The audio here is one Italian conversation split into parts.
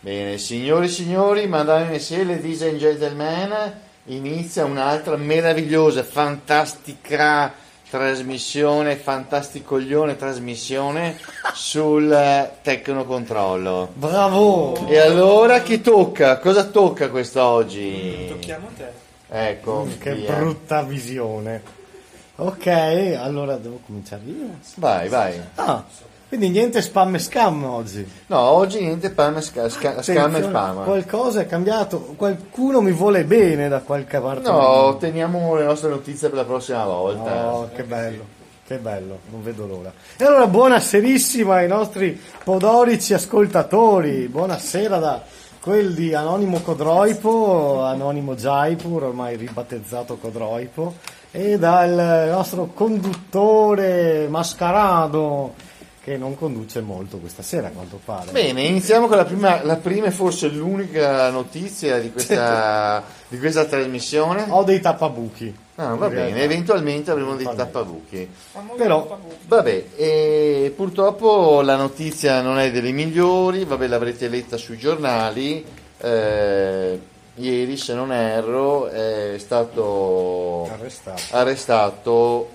Bene, signori e signori, madame e messieurs, ladies and gentlemen, inizia un'altra meravigliosa, fantastica trasmissione, fantasticoglione trasmissione sul Tecnocontrollo. Bravo! E allora chi tocca? Cosa tocca quest'oggi? Tocchiamo a te. Ecco, Che via. brutta visione. Ok, allora devo cominciare io. Vai. Ah, quindi niente spam e scam oggi. No, oggi niente spam e Attenzione, spam. qualcosa è cambiato, qualcuno mi vuole bene da qualche parte. No, teniamo le nostre notizie per la prossima volta. Oh, che bello, non vedo l'ora. E allora buonaserissima ai nostri podorici ascoltatori, buonasera da quel di Anonimo Codroipo, Anonimo Jaipur, ormai ribattezzato Codroipo, e dal nostro conduttore mascarado, che non conduce molto questa sera a quanto pare. Bene, iniziamo con la prima e forse l'unica notizia di questa trasmissione. Ho dei tappabuchi. Ah, va bene, eventualmente avremo dei tappabuchi. Però Vabbè, e purtroppo la notizia non è delle migliori, vabbè, l'avrete letta sui giornali. Ieri, se non erro, è stato arrestato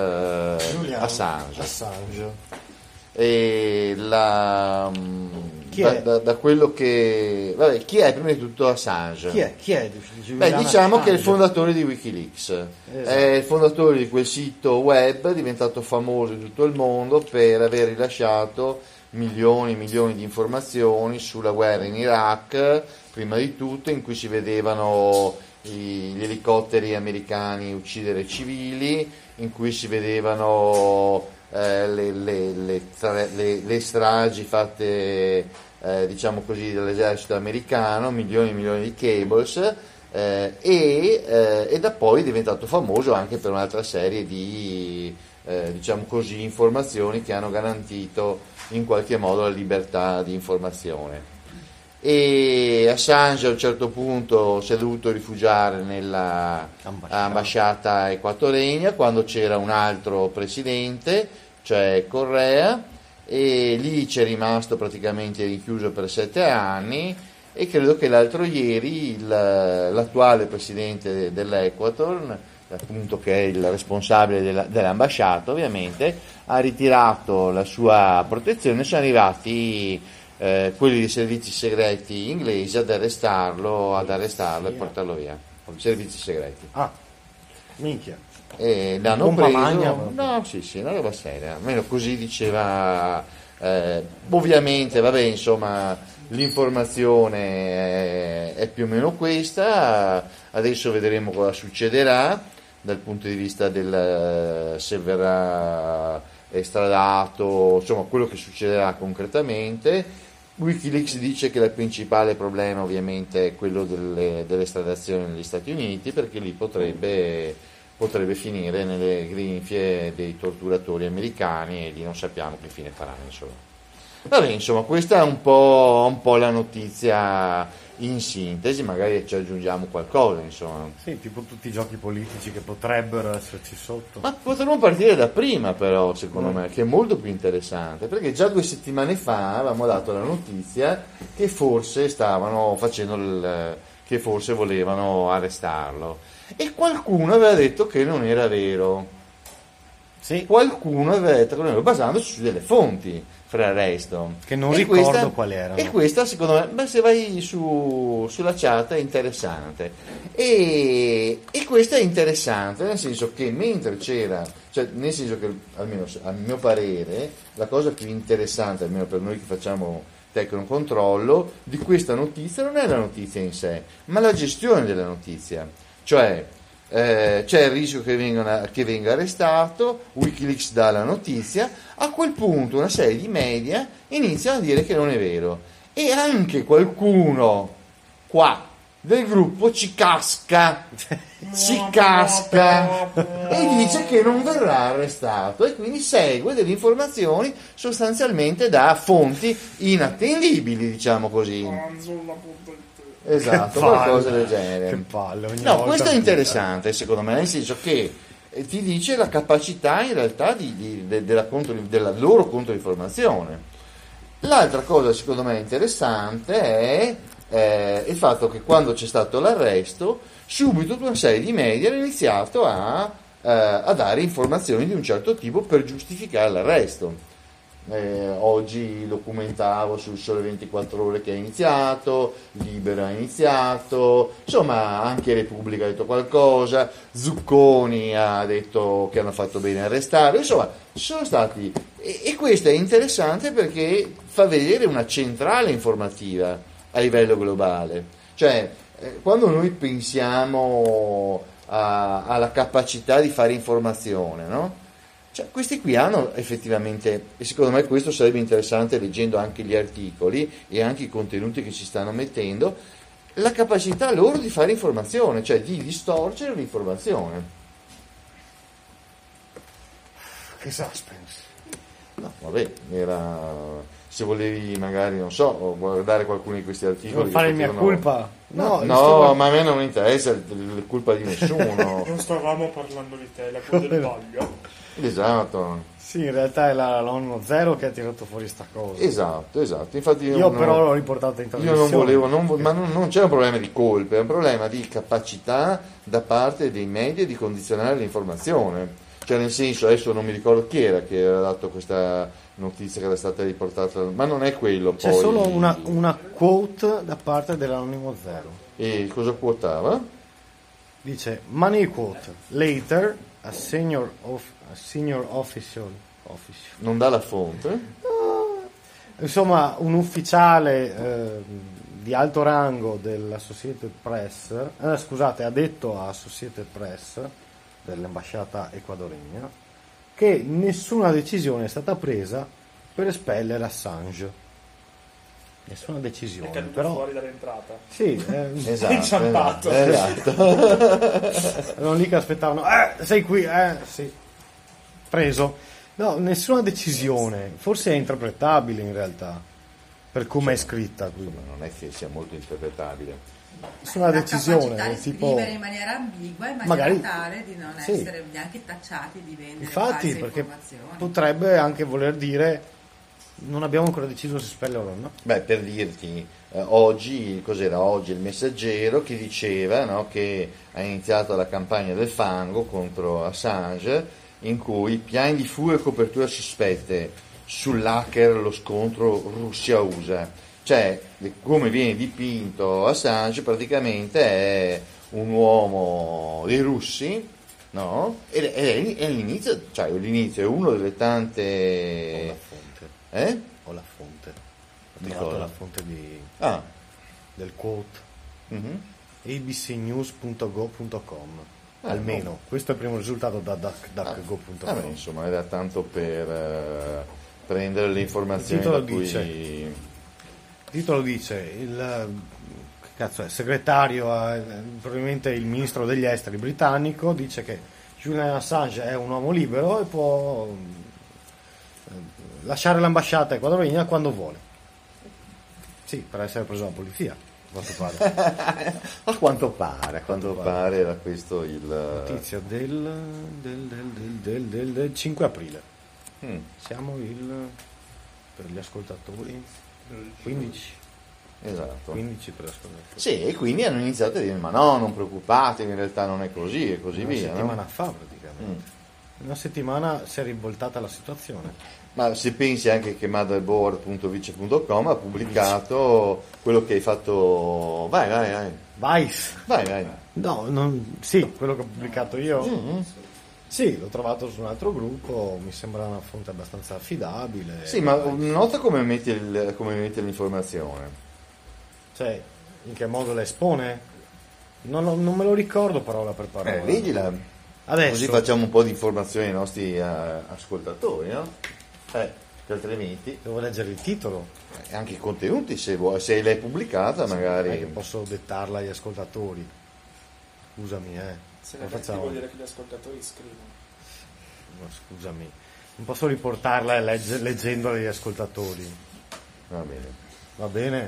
Assange. E Chi è? da quello che... Vabbè, chi è prima di tutto Assange? Chi è? Beh, diciamo che è il fondatore di Wikileaks, Esatto. è il fondatore di quel sito web diventato famoso in tutto il mondo per aver rilasciato milioni e milioni di informazioni sulla guerra in Iraq, prima di tutto, in cui si vedevano gli elicotteri americani uccidere civili, in cui si vedevano le stragi fatte diciamo così dall'esercito americano, milioni e milioni di cables, e da poi è diventato famoso anche per un'altra serie di diciamo così informazioni che hanno garantito in qualche modo la libertà di informazione. E Assange a un certo punto si è dovuto rifugiare nella ambasciata equatoregna quando c'era un altro presidente, cioè Correa, e lì c'è rimasto praticamente rinchiuso per 7 anni, e credo che l'altro ieri l'attuale presidente dell'Equator, appunto, che è il responsabile dell'ambasciata ovviamente, ha ritirato la sua protezione. Sono arrivati quelli dei servizi segreti inglesi ad arrestarlo e portarlo via. Servizi segreti. Ah, minchia. E l'hanno Pompa preso. magna. No, sì, una roba seria, almeno così diceva. Ovviamente, vabbè, insomma, l'informazione è più o meno questa. Adesso vedremo cosa succederà dal punto di vista del se verrà estradato, insomma, quello che succederà concretamente. Wikileaks dice che il principale problema ovviamente è quello dell'estradazione negli Stati Uniti, perché lì potrebbe finire nelle grinfie dei torturatori americani, e lì non sappiamo che fine faranno, insomma. Vabbè, insomma, questa è un po' la notizia in sintesi, magari ci aggiungiamo qualcosa, insomma. Sì, tipo tutti i giochi politici che potrebbero esserci sotto. Ma potremmo partire da prima, però, secondo me, che è molto più interessante, perché già 2 settimane fa avevamo dato la notizia che forse stavano facendo che forse volevano arrestarlo, e qualcuno aveva detto che non era vero. Sì, Qualcuno aveva detto che non era, basandosi su delle fonti fra arresto. che non E ricordo quali erano. E questa, secondo me, beh, se vai sulla chat è interessante. E questa è interessante, nel senso che mentre c'era, cioè nel senso che, almeno a mio parere, la cosa più interessante, almeno per noi che facciamo Tecnocontrollo, di questa notizia non è la notizia in sé, ma la gestione della notizia. Cioè, c'è il rischio che venga arrestato, Wikileaks dà la notizia, a quel punto una serie di media iniziano a dire che non è vero, e anche qualcuno qua del gruppo ci casca e dice che non verrà arrestato, e quindi segue delle informazioni sostanzialmente da fonti inattendibili, diciamo così. Esatto, qualcosa del genere. Che palle, ogni No, volta questo è più. interessante, secondo me, nel senso che ti dice la capacità in realtà della loro controinformazione. L'altra cosa secondo me interessante è il fatto che quando c'è stato l'arresto, subito tutta una serie di media hanno iniziato a dare informazioni di un certo tipo per giustificare l'arresto. Oggi documentavo sul Sole 24 Ore che è iniziato, Libero ha iniziato, insomma anche Repubblica ha detto qualcosa, Zucconi ha detto che hanno fatto bene a arrestare, insomma ci sono stati, e questo è interessante perché fa vedere una centrale informativa a livello globale, cioè quando noi pensiamo alla capacità di fare informazione, no? Cioè, questi qui hanno effettivamente, e secondo me questo sarebbe interessante leggendo anche gli articoli e anche i contenuti che ci stanno mettendo, la capacità loro di fare informazione, cioè di distorcere l'informazione. Che suspense. No, vabbè, era... Se volevi magari, non so, guardare qualcuno di questi articoli... Devo fare mia colpa? No, ma a me non mi interessa la colpa di nessuno. Non stavamo parlando di te, la colpa del Vaglio. Esatto. Sì, in realtà è l'anonimo Zero che ha tirato fuori sta cosa. Esatto. Infatti io però l'ho riportata in trasmissione. Io non volevo, ma non c'è un problema di colpe, è un problema di capacità da parte dei media di condizionare l'informazione. Cioè, nel senso, adesso non mi ricordo chi era che aveva dato questa notizia che era stata riportata, ma non è quello. C'è poi... solo una quote da parte dell'anonimo Zero. E cosa quotava? Dice, money quote, later a senior official. Non dà la fonte? Insomma, un ufficiale di alto rango dell'Associated Press, ha detto a Associated Press dell'ambasciata ecuadoriana che nessuna decisione è stata presa per espellere Assange. Nessuna decisione. È caduto però fuori dall'entrata. Sì, esatto, inciampato. erano lì che aspettavano. Sei qui, sì. Preso. No, nessuna decisione. Forse è interpretabile in realtà, per come è scritta qui. Non è che sia molto interpretabile. Nessuna decisione. La capacità di tipo... scrivere in maniera ambigua, in maniera magari... tale di non sì. essere neanche tacciati di vendere Infatti, false perché informazioni. potrebbe anche voler dire non abbiamo ancora deciso se spellere o no. Beh, per dirti, oggi, cos'era oggi il Messaggero che diceva, no, che ha iniziato la campagna del fango contro Assange, in cui piani di fuga e copertura sospette sull'hacker, lo scontro Russia-USA. Cioè, come viene dipinto Assange praticamente è un uomo dei russi, no? Ed è l'inizio, cioè l'inizio è uno delle tante... Ho la fonte. Ho Di trovato cosa? la fonte del quote. Mhm. abcnews.go.com. Almeno, no. questo è il primo risultato da duckgo.com. Vabbè, insomma, era tanto per prendere le informazioni Il titolo da cui... Il titolo dice che cazzo è, segretario, probabilmente il ministro degli esteri britannico, dice che Julian Assange è un uomo libero e può lasciare l'ambasciata ecuadoriana quando vuole. Sì, per essere preso dalla polizia, a quanto pare era questo il... Notizia del 5 aprile. Siamo per gli ascoltatori 15. Esatto. 15 per ascoltatori. Sì, e quindi hanno iniziato a dire ma no, non preoccupatevi, in realtà non è così e così Una via. settimana No? fa praticamente. Una settimana si è rivoltata la situazione. Ma se pensi anche che motherboard.vice.com ha pubblicato quello che hai fatto... Vai. Vice. No, sì, quello che ho pubblicato io. Sì, l'ho trovato su un altro gruppo, mi sembra una fonte abbastanza affidabile. Sì, ma nota come mette l'informazione. Cioè, in che modo la espone? Non me lo ricordo parola per parola. Leggila. Adesso. Così facciamo un po' di informazioni ai nostri ascoltatori, no? Che altrimenti... Devo leggere il titolo. Anche i contenuti, se l'hai pubblicata, magari... Non è che posso dettarla agli ascoltatori. Scusami, Se Come ne facciamo? vuol dire che gli ascoltatori scrivono. No, scusami. Non posso riportarla leggendo agli ascoltatori. Va bene. Va bene?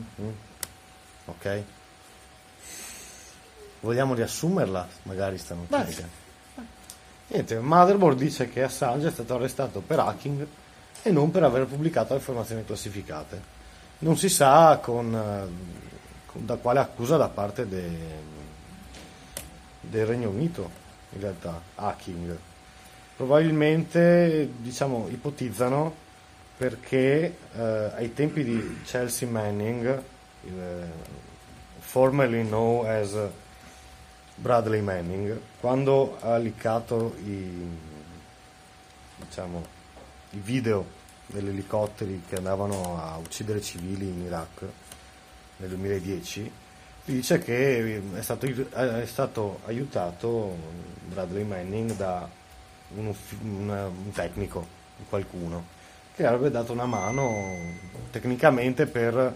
Ok. Vogliamo riassumerla, magari sta notizia? Niente, Motherboard dice che Assange è stato arrestato per hacking e non per aver pubblicato informazioni classificate. Non si sa da quale accusa da parte del Regno Unito, in realtà, hacking. Probabilmente, diciamo, ipotizzano perché ai tempi di Chelsea Manning, formerly known as Bradley Manning, quando ha liccato i video degli elicotteri che andavano a uccidere civili in Iraq nel 2010, dice che è stato aiutato Bradley Manning da un tecnico, qualcuno, che avrebbe dato una mano tecnicamente per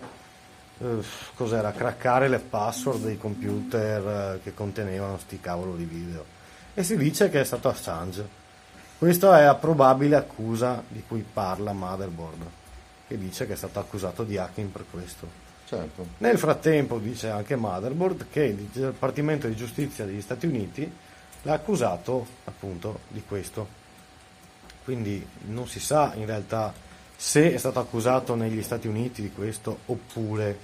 craccare le password dei computer che contenevano sti cavolo di video, e si dice che è stato Assange. Questa è la probabile accusa di cui parla Motherboard, che dice che è stato accusato di hacking per questo. Certo. Nel frattempo dice anche Motherboard che il Dipartimento di Giustizia degli Stati Uniti l'ha accusato appunto di questo. Quindi non si sa in realtà se è stato accusato negli Stati Uniti di questo oppure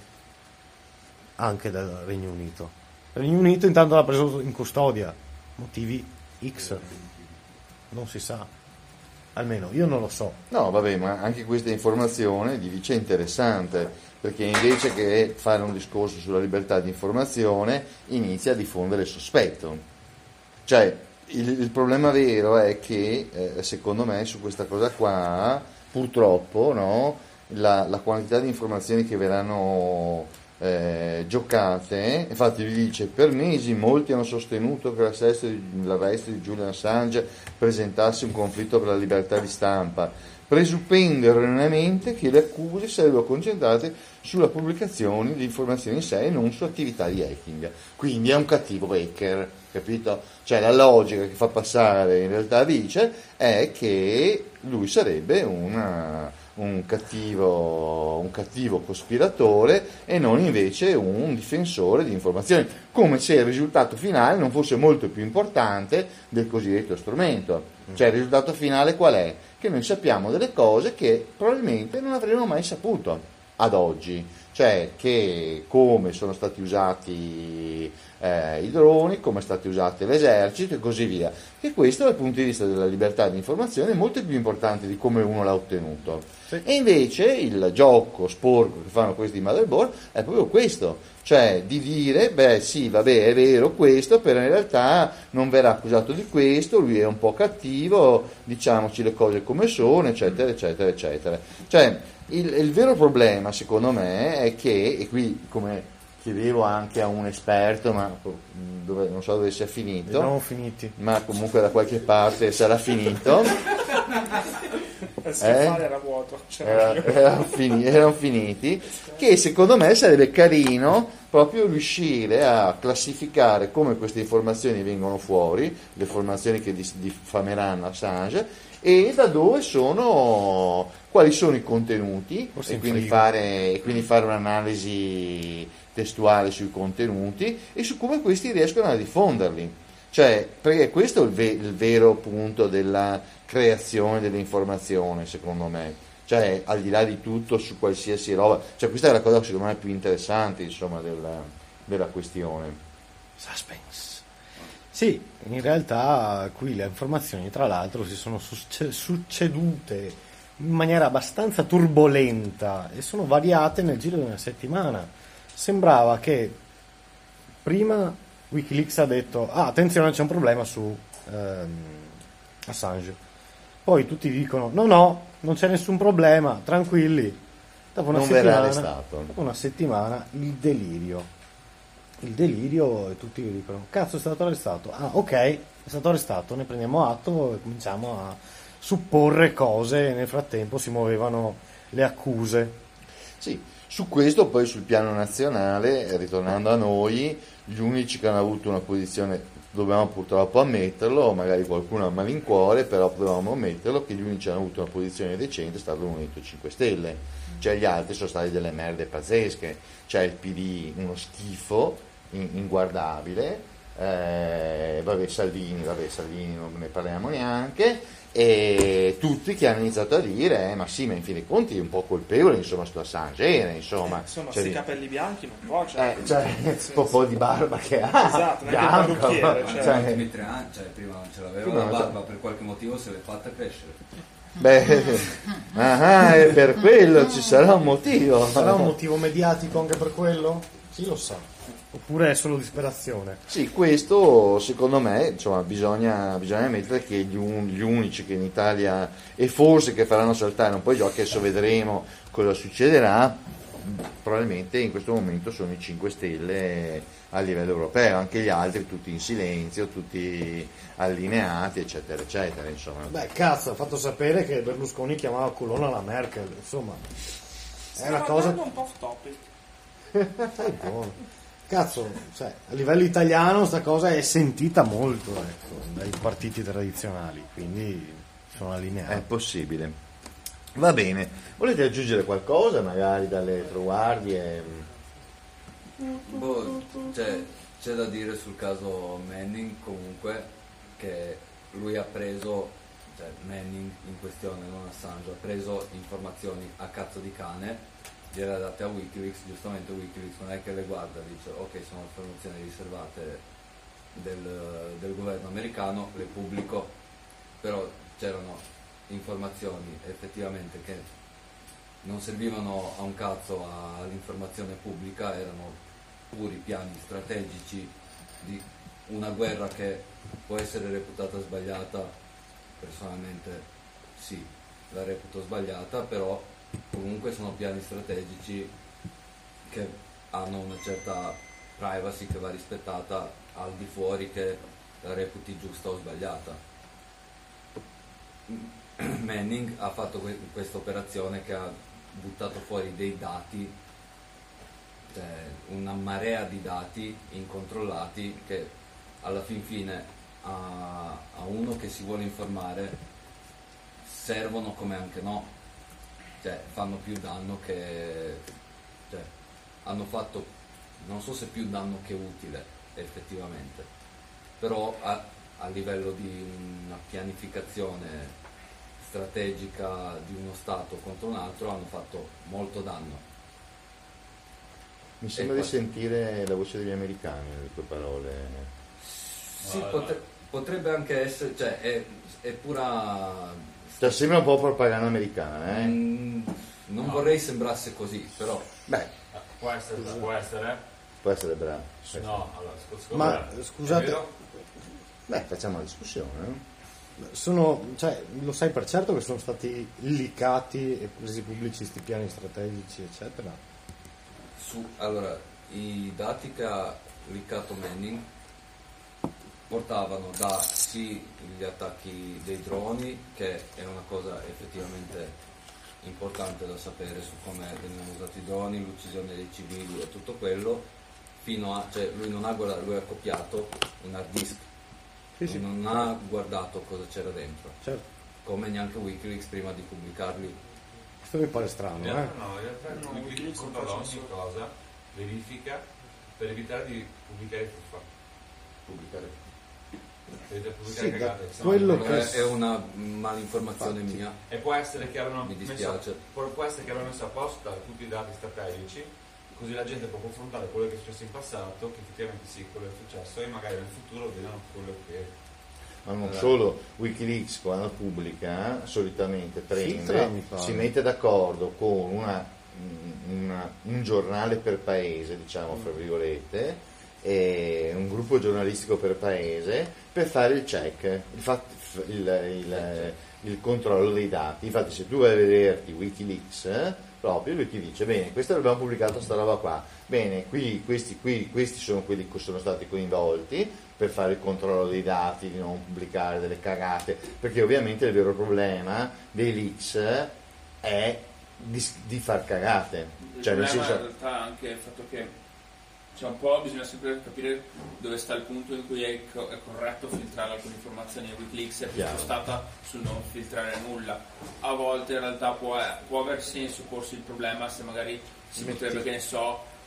anche dal Regno Unito. Il Regno Unito intanto l'ha preso in custodia, motivi X, non si sa, almeno io non lo so. No, vabbè, ma anche questa informazione dice interessante, perché invece che fare un discorso sulla libertà di informazione inizia a diffondere il sospetto. Cioè, il problema vero è che, secondo me, su questa cosa qua, purtroppo, no, la quantità di informazioni che verranno giocate, infatti vi dice: per mesi molti hanno sostenuto che l'arresto di Julian Assange presentasse un conflitto per la libertà di stampa, presupponendo erroneamente che le accuse sarebbero concentrate sulla pubblicazione di informazioni in sé e non su attività di hacking. Quindi è un cattivo hacker, capito? Cioè la logica che fa passare in realtà dice è che lui sarebbe un cattivo cospiratore e non invece un difensore di informazioni, come se il risultato finale non fosse molto più importante del cosiddetto strumento. Cioè il risultato finale qual è? Che noi sappiamo delle cose che probabilmente non avremmo mai saputo ad oggi, cioè che come sono stati usati i droni, come è stato usato l'esercito e così via. E questo dal punto di vista della libertà di informazione è molto più importante di come uno l'ha ottenuto. Sì. E invece il gioco sporco che fanno questi motherboard è proprio questo, cioè di dire, beh sì, vabbè, è vero questo, però in realtà non verrà accusato di questo, lui è un po' cattivo, diciamoci le cose come sono, eccetera, eccetera, eccetera. Cioè, il vero problema, secondo me, è che, e qui come chiedevo anche a un esperto, ma non so dove sia finito, siamo finiti, ma comunque da qualche parte sarà finito. Era vuoto, erano finiti, che secondo me sarebbe carino proprio riuscire a classificare come queste informazioni vengono fuori, le informazioni che diffameranno Assange, e da dove sono, quali sono i contenuti, e quindi fare un'analisi testuale sui contenuti e su come questi riescono a diffonderli. Cioè, perché questo è il vero punto della creazione dell'informazione, secondo me. Cioè, al di là di tutto, su qualsiasi roba, cioè questa è la cosa secondo me più interessante, insomma, della questione. Suspense. Sì, in realtà qui le informazioni tra l'altro si sono succedute in maniera abbastanza turbolenta e sono variate nel giro di una settimana. Sembrava che prima Wikileaks ha detto attenzione, c'è un problema su Assange, poi tutti dicono no, non c'è nessun problema, tranquilli. Dopo una settimana il delirio e tutti dicono cazzo, è stato arrestato, ok, è stato arrestato, ne prendiamo atto e cominciamo a supporre cose, e nel frattempo si muovevano le accuse. Sì, su questo poi sul piano nazionale, ritornando a noi, gli unici che hanno avuto una posizione, dobbiamo purtroppo ammetterlo, magari qualcuno ha a malincuore, però dobbiamo ammetterlo che gli unici che hanno avuto una posizione decente è stato il Movimento 5 Stelle, cioè gli altri sono stati delle merde pazzesche, cioè il PD uno schifo inguardabile, Salvini non ne parliamo neanche, e tutti che hanno iniziato a dire ma sì, ma in fin dei conti è un po' colpevole, insomma, sto Assange era, insomma, Insomma, cioè, sti capelli bianchi non può, cioè, un po' di barba che ha, esatto, non è che il bianco, parrucchiere, cioè. Negli ultimi 3 anni, cioè prima non ce l'aveva Prima la non ce- barba, per qualche motivo se l'è fatta crescere. E per quello ci sarà un motivo. Sarà un motivo mediatico anche per quello? Chi lo sa? Oppure è solo disperazione? Sì, questo secondo me, insomma, bisogna ammettere che gli unici che in Italia e forse che faranno saltare un po' i giochi, adesso vedremo cosa succederà, probabilmente in questo momento sono i 5 Stelle a livello europeo, anche gli altri tutti in silenzio, tutti allineati, eccetera, eccetera, insomma. Beh, cazzo, ha fatto sapere che Berlusconi chiamava culona la Merkel, insomma, è una cosa... un po' off topic. È buono. Cazzo, cioè, a livello italiano sta cosa è sentita molto, ecco, dai partiti tradizionali, quindi sono È allineati. possibile. Va bene, volete aggiungere qualcosa magari dalle retroguardie? Boh, cioè, c'è da dire sul caso Manning comunque che lui ha preso, cioè Manning in questione, non Assange, ha preso informazioni a cazzo di cane, gliele ha date a Wikileaks, giustamente Wikileaks non è che le guarda, dice ok sono informazioni riservate del governo americano, le pubblico, però c'erano informazioni effettivamente che non servivano a un cazzo all'informazione pubblica, erano puri piani strategici di una guerra che può essere reputata sbagliata, personalmente sì, la reputo sbagliata, però comunque sono piani strategici che hanno una certa privacy che va rispettata al di fuori che la reputi giusta o sbagliata. Manning ha fatto questa operazione che ha buttato fuori dei dati, cioè una marea di dati incontrollati che alla fin fine a uno che si vuole informare servono come anche no, cioè fanno più danno che, cioè hanno fatto, non so se più danno che utile effettivamente, però a livello di una pianificazione strategica di uno Stato contro un altro hanno fatto molto danno. Mi sembra di sentire la voce degli americani nelle tue parole. Sì, potrebbe anche essere, cioè è pura... Cioè, sembra un po' propaganda americana, eh? Non vorrei sembrasse così, però... Beh, Può essere. può essere bravo. No, allora, Ma scusate, Beh, facciamo una discussione, no? cioè, lo sai per certo che sono stati leakati e resi pubblici sti piani strategici, eccetera? Allora, i dati che ha leakato Manning portavano da sì gli attacchi dei droni, che è una cosa effettivamente importante da sapere su come venivano usati i droni, l'uccisione dei civili e tutto quello, fino a, cioè lui non ha guardato, lui ha copiato un hard disk, Sì. non ha guardato cosa c'era dentro, Certo, come neanche Wikileaks prima di pubblicarli. questo mi pare strano, In realtà no, in realtà Wikileaks controlla ogni cosa, verifica per evitare di pubblicare fuffa. Pubblicare. Sì, cagate, da quello No, che... è una malinformazione mia. E può essere che avevano Mi messo, dispiace. può essere che avevano messo apposta tutti i dati strategici, così la gente può confrontare quello che è successo in passato, che effettivamente sì, quello è successo, e magari nel futuro vedono quello che... Ma non solo, Wikileaks quando pubblica solitamente Filtra, mi prende, pare. si mette d'accordo con un giornale per paese, diciamo fra virgolette, e un gruppo giornalistico per paese per fare il check, il controllo dei dati. Infatti se tu vai a vederti Wikileaks, proprio lui ti dice bene, questo abbiamo pubblicato sta roba qua, bene, questi sono quelli che sono stati coinvolti per fare il controllo dei dati, di non pubblicare delle cagate, perché ovviamente il vero problema dei leaks è di far cagate, cioè Il nel problema senso, in realtà è anche il fatto che un po' bisogna sempre capire dove sta il punto in cui è corretto filtrare alcune informazioni. Wikileaks è più Chiaro. spostata sul non filtrare nulla. A volte in realtà può aver senso porsi il problema se magari si potrebbe, che ne so,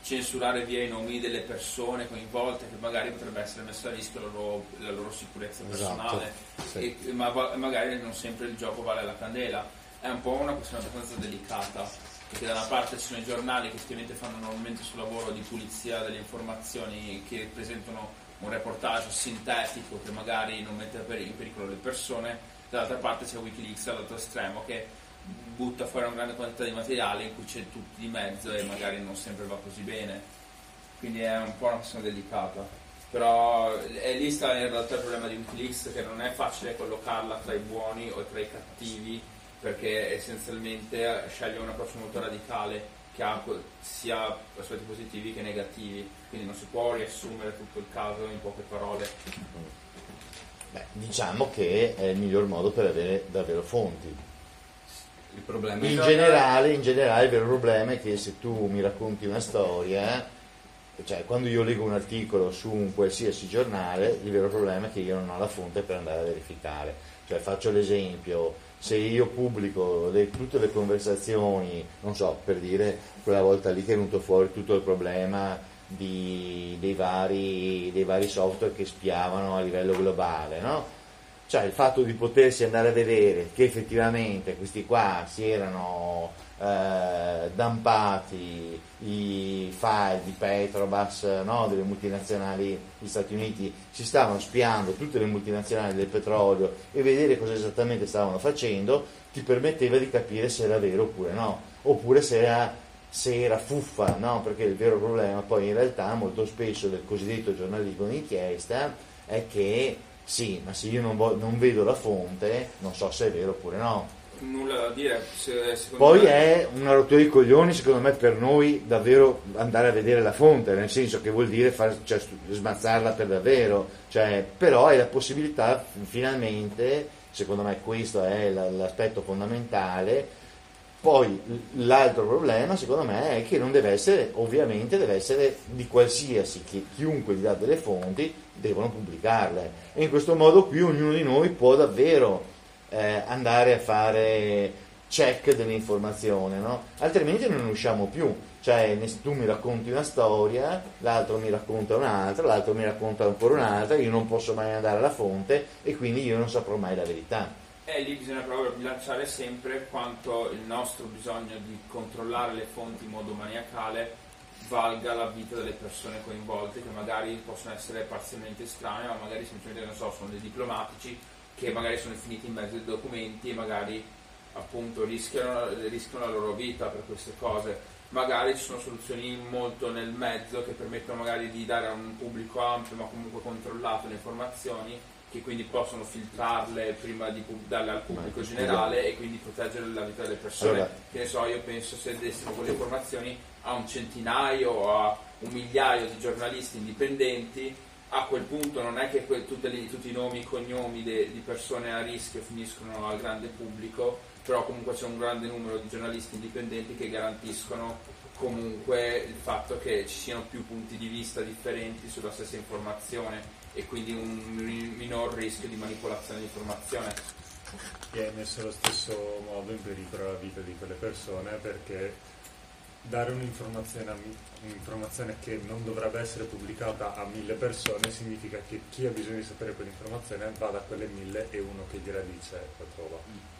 censurare via i nomi delle persone coinvolte, che magari potrebbe essere messa a rischio la loro sicurezza personale. sì. Ma magari non sempre il gioco vale la candela. È un po' una questione abbastanza delicata, perché da una parte ci sono i giornali che effettivamente fanno normalmente il suo lavoro di pulizia delle informazioni, che presentano un reportage sintetico che magari non mette in pericolo le persone, dall'altra parte c'è Wikileaks all'altro estremo che butta fuori una grande quantità di materiale in cui c'è tutto di mezzo e magari non sempre va così bene, quindi è un po' una questione delicata. Però lì sta in realtà il problema di Wikileaks, che non è facile collocarla tra i buoni o tra i cattivi, perché essenzialmente sceglie un approccio molto radicale che ha sia aspetti positivi che negativi, quindi non si può riassumere tutto il caso in poche parole. Beh, diciamo che è il miglior modo per avere davvero fonti. Il problema In generale il vero problema è che se tu mi racconti una storia, cioè quando io leggo un articolo su un qualsiasi giornale, il vero problema è che io non ho la fonte per andare a verificare. Cioè faccio l'esempio, se io pubblico tutte le conversazioni, non so, per dire quella volta lì che è venuto fuori tutto il problema dei vari software che spiavano a livello globale, no? Cioè il fatto di potersi andare a vedere che effettivamente questi qua si erano dampati i file di Petrobras, no, delle multinazionali degli Stati Uniti, si stavano spiando tutte le multinazionali del petrolio e vedere cosa esattamente stavano facendo, ti permetteva di capire se era vero oppure no, oppure se era fuffa, no? Perché il vero problema poi in realtà molto spesso del cosiddetto giornalismo d'inchiesta è che sì, ma se io non vedo la fonte non so se è vero oppure no. Nulla da dire. Poi è una rottura di coglioni secondo me per noi davvero andare a vedere la fonte, nel senso che vuol dire smazzarla per davvero, cioè, però è la possibilità finalmente, secondo me questo è l'aspetto fondamentale. Poi l'altro problema secondo me è che non deve essere, ovviamente deve essere di qualsiasi, che chiunque gli dà delle fonti devono pubblicarle, e in questo modo qui ognuno di noi può davvero andare a fare check dell'informazione, no? Altrimenti non ne usciamo più, cioè tu mi racconti una storia, l'altro mi racconta un'altra, l'altro mi racconta ancora un'altra, io non posso mai andare alla fonte e quindi io non saprò mai la verità. E lì bisogna proprio bilanciare sempre quanto il nostro bisogno di controllare le fonti in modo maniacale valga la vita delle persone coinvolte, che magari possono essere parzialmente estranee, ma magari semplicemente, non so, sono dei diplomatici che magari sono finiti in mezzo ai documenti e magari appunto rischiano la loro vita per queste cose. Magari ci sono soluzioni molto nel mezzo che permettono magari di dare a un pubblico ampio ma comunque controllato le informazioni, che quindi possono filtrarle prima di darle al pubblico generale e quindi proteggere la vita delle persone. Allora. Che ne so, io penso se dessimo quelle informazioni a un centinaio o a un migliaio di giornalisti indipendenti, a quel punto non è che tutti i nomi e cognomi di persone a rischio finiscono al grande pubblico, però comunque c'è un grande numero di giornalisti indipendenti che garantiscono comunque il fatto che ci siano più punti di vista differenti sulla stessa informazione e quindi un minor rischio di manipolazione di informazione. E hai messo allo stesso modo in pericolo la vita di quelle persone, perché dare un'informazione che non dovrebbe essere pubblicata a 1000 persone significa che chi ha bisogno di sapere quell'informazione va da quelle 1000 e uno che gliela dice la trova.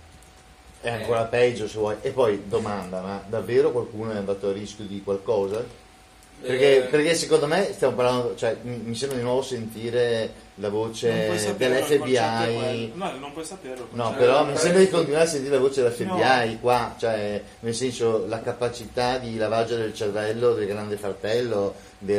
È ancora peggio se vuoi. E poi domanda, ma davvero qualcuno è andato a rischio di qualcosa? Perché secondo me stiamo parlando, cioè mi sembra di nuovo sentire la voce dell'FBI. No, non puoi saperlo. No, però mi sembra di continuare a sentire la voce dell'FBI qua, cioè nel senso la capacità di lavaggio del cervello del Grande Fratello di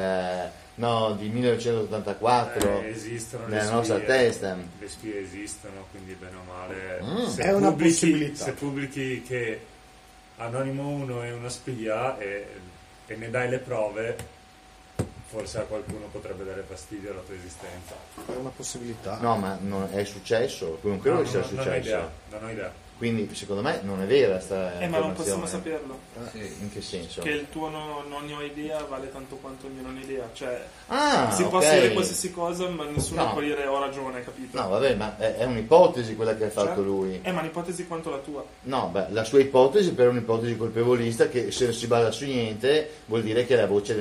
1984 esistono nella nostra testa. Le spie esistono, quindi bene o male è una possibilità. Se pubblichi che Anonimo 1 è una spia e ne dai le prove, forse a qualcuno potrebbe dare fastidio alla tua esistenza. È una possibilità. No, ma non è successo, non credo che sia successo. Non ho idea. Quindi secondo me non è vera sta ma non possiamo informazione. saperlo. Sì. In che senso? Che il tuo non ne ho idea vale tanto quanto il mio non ho idea. Cioè, Ah, si può ok. dire qualsiasi cosa, ma nessuno No. può dire ho ragione, capito? No, vabbè, ma è un'ipotesi quella che ha fatto Certo. lui. Ma un'ipotesi quanto la tua. No, beh, la sua ipotesi però è un'ipotesi colpevolista che se non si basa su niente vuol dire che è la voce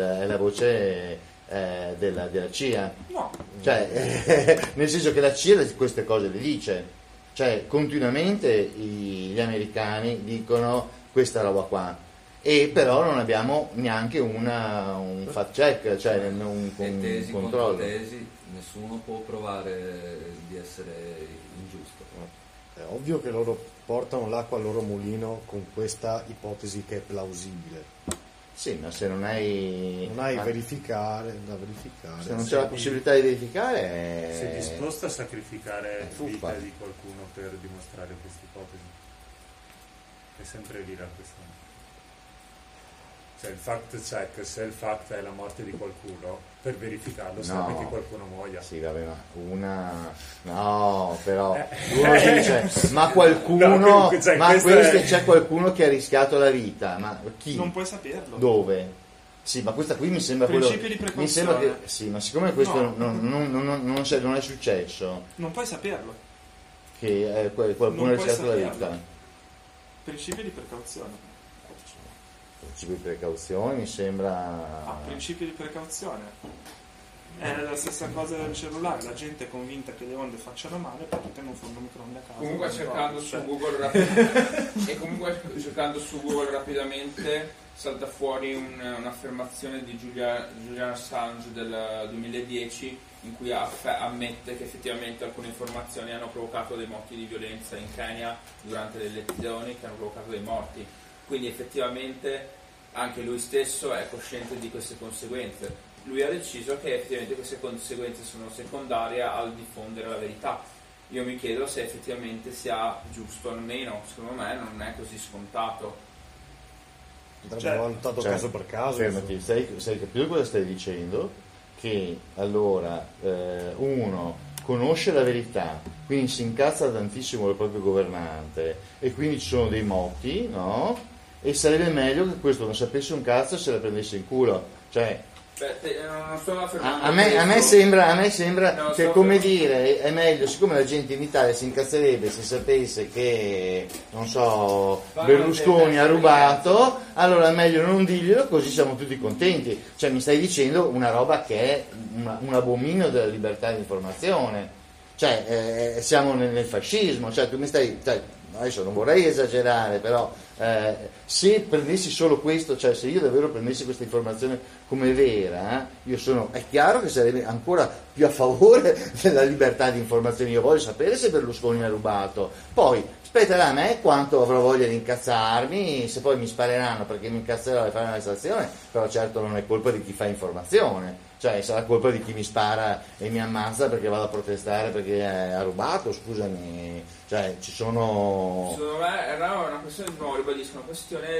della CIA. No. Cioè, nel senso che la CIA queste cose le dice. Cioè, continuamente gli americani dicono questa roba qua. E però non abbiamo neanche un fact check, cioè un E tesi contro controllo. tesi, nessuno può provare di essere ingiusto. È ovvio che loro portano l'acqua al loro mulino con questa ipotesi che è plausibile. Sì, ma se non hai... Non hai ma- da verificare. Se non c'è la possibilità di verificare... Sei disposto a sacrificare è fuffa. vita di qualcuno per dimostrare questa ipotesi? È sempre lì la questione. Cioè il fact check, se il fact è la morte di qualcuno, per verificarlo serve No. che qualcuno muoia. Sì, vabbè, ma una... No, però... Uno si dice, ma qualcuno... No, cioè, ma questo questo è- c'è qualcuno che ha rischiato la vita. Ma chi? Non puoi saperlo. Dove? Sì, ma questa qui mi sembra quello... Principio di Mi sembra che... precauzione. Sì, ma siccome questo No. non è successo, Non puoi saperlo. che qualcuno Non ha puoi rischiato la saperlo. vita. Principio di precauzione. Principio di precauzione mi sembra... Principio di precauzione. È la stessa cosa del cellulare, la gente è convinta che le onde facciano male, poi tu tengono un forno microonde a casa. Comunque non cercando trovi, su cioè. Google e comunque cercando su Google rapidamente salta fuori un'affermazione di Julian Assange del 2010 in cui ammette che effettivamente alcune informazioni hanno provocato dei motti di violenza in Kenya durante le elezioni che hanno provocato dei morti. Quindi effettivamente anche lui stesso è cosciente di queste conseguenze. Lui ha deciso che effettivamente queste conseguenze sono secondarie al diffondere la verità. Io mi chiedo se effettivamente sia giusto o meno, secondo me non è così scontato. Andrebbe valutato Cioè, caso per caso. Fermati, sai capito cosa stai dicendo? Che allora uno conosce la verità, quindi si incazza tantissimo il proprio governante e quindi ci sono dei motti, no? E sarebbe meglio che questo non sapesse un cazzo e se la prendesse in culo. Cioè, Non sto affermando a me questo. sembra No, che, sto come affermando- dire, è meglio, siccome la gente in Italia si incazzerebbe se sapesse che, non so, Berlusconi ha rubato, allora è meglio non dirglielo, così siamo tutti contenti. Cioè mi stai dicendo una roba che è un abominio della libertà di informazione. Cioè siamo nel fascismo, cioè tu mi stai... Cioè, adesso non vorrei esagerare, però se prendessi solo questo, cioè se io davvero prendessi questa informazione come vera, è chiaro che sarebbe ancora più a favore della libertà di informazione. Io voglio sapere se Berlusconi ha rubato, poi spetterà a me quanto avrò voglia di incazzarmi, se poi mi spareranno perché mi incazzerò e farò una stazione, però certo non è colpa di chi fa informazione, cioè sarà colpa di chi mi spara e mi ammazza perché vado a protestare perché ha rubato, scusami, cioè ci sono... Secondo me è una questione, di nuovo ribadisco, una questione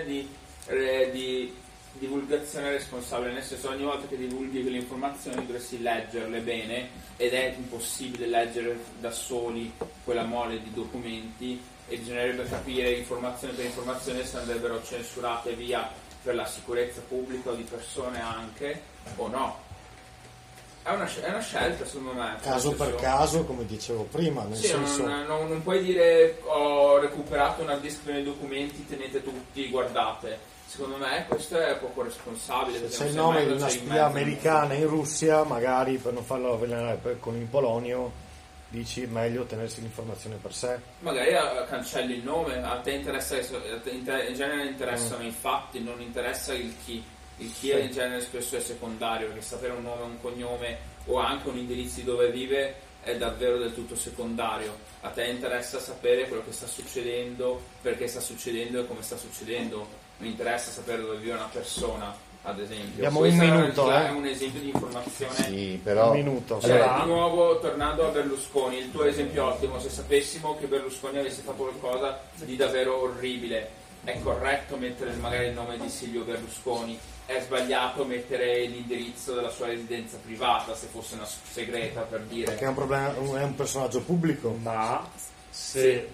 di divulgazione responsabile, nel senso ogni volta che divulghi quelle informazioni dovresti leggerle bene ed è impossibile leggere da soli quella mole di documenti e bisognerebbe capire informazione per informazione se andrebbero censurate via per la sicurezza pubblica o di persone anche o no. È una scelta secondo me. Caso Nel per senso- caso, come dicevo prima, nel Sì, senso... non puoi dire ho recuperato una disk con i documenti, tenete tutti, guardate. Secondo me questo è poco responsabile. perché Se non il sai nome mai di cosa una c'è in spia mezzo. americana in Russia, magari per non farlo avvelenare con il polonio, dici meglio tenersi l'informazione per sé. Magari cancelli il nome, a te interessa, in genere interessano i fatti, non interessa il chi. Il chi in genere spesso è secondario, perché sapere un nome, un cognome o anche un indirizzo di dove vive è davvero del tutto secondario. A te interessa sapere quello che sta succedendo, perché sta succedendo e come sta succedendo. Mi interessa sapere dove vive una persona, ad esempio. Abbiamo Questo un minuto, è un esempio di informazione. Sì, però... Un minuto. Cioè, Allora- di nuovo, tornando a Berlusconi, il tuo esempio ottimo, se sapessimo che Berlusconi avesse fatto qualcosa di davvero orribile, è corretto mettere magari il nome di Silvio Berlusconi, è sbagliato mettere l'indirizzo della sua residenza privata, se fosse una segreta, per dire. Perché è un problema, è un personaggio pubblico. Ma se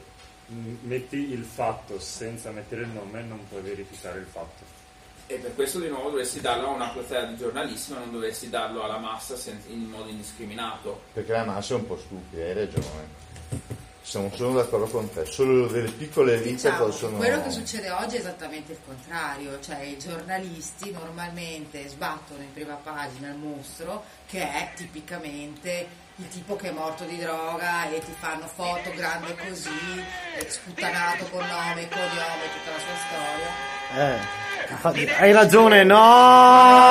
metti il fatto senza mettere il nome, non puoi verificare il fatto. E per questo di nuovo dovresti darlo a una platea di giornalisti, ma non dovresti darlo alla massa in modo indiscriminato. Perché la massa è un po' stupida, hai ragione. Sono d'accordo con te, solo delle piccole elite possono... Quello che succede oggi è esattamente il contrario, cioè i giornalisti normalmente sbattono in prima pagina il mostro, che è tipicamente il tipo che è morto di droga, e ti fanno foto grande così, sputtanato con nome, cognome, tutta la sua storia. Infatti, hai ragione, no!